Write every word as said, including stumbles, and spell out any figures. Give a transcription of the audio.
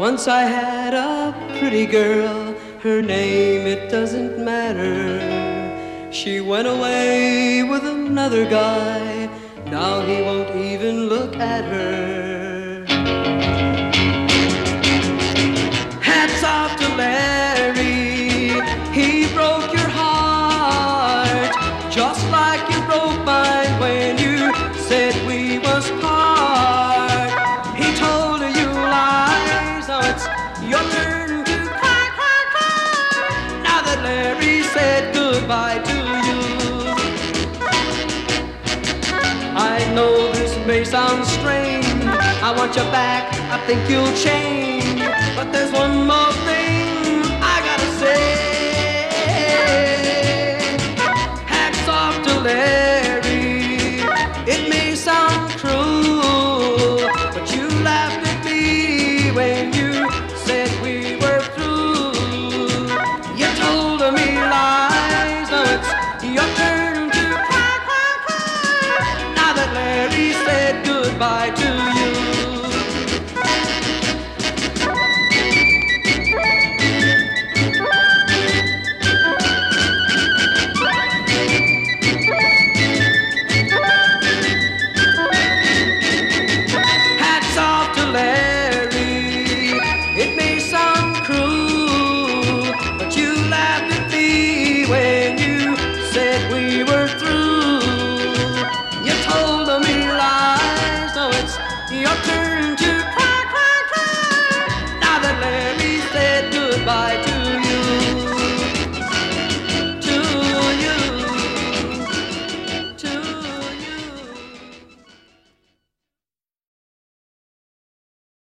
Once I had a pretty girl, her name it doesn't matter. She went away with another guy, now he won't even look at her. Hats off to Larry, he broke your heart, just like you broke mine when you said we was part. He told you lies, now it's your turn to cry, cry, cry. Now that Larry said goodbye to you, I know this may sound strange, I want you back, I think you'll change, but there's one more